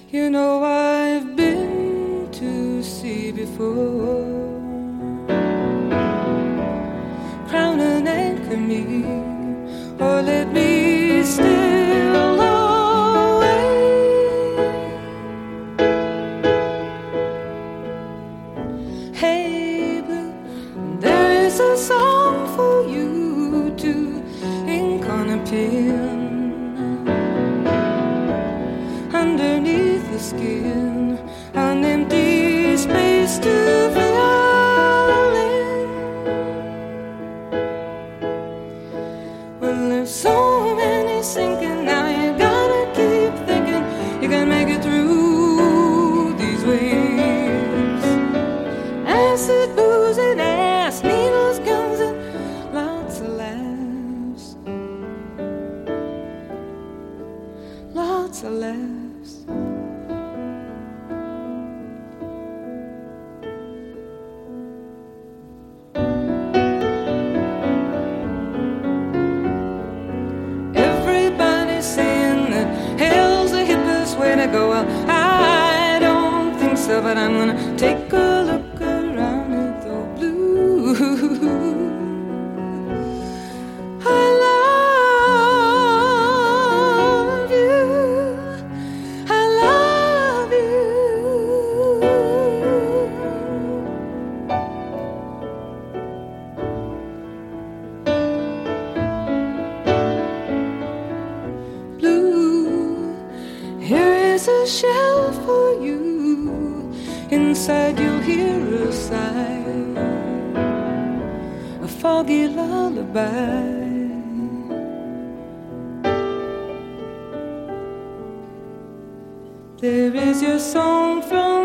You know I've been to sea before. Crown and anchor me, or let me steal away. Hey blue, there is a song for you to ink on a pen. Underneath the skin, an empty space to fill in. Well, there's so many sinking, now you gotta keep thinking you can make it through these waves. Acid, booze, and ass, needles, guns, and lots of laughs. Lots of laughs. Everybody's saying that hell's the hippest way to go. Well, I don't think so, but I'm gonna take a look around at the blue. I love you. I love you. Blue, here is a shell for you. Inside you'll hear a sigh, a foggy lullaby. There is your song from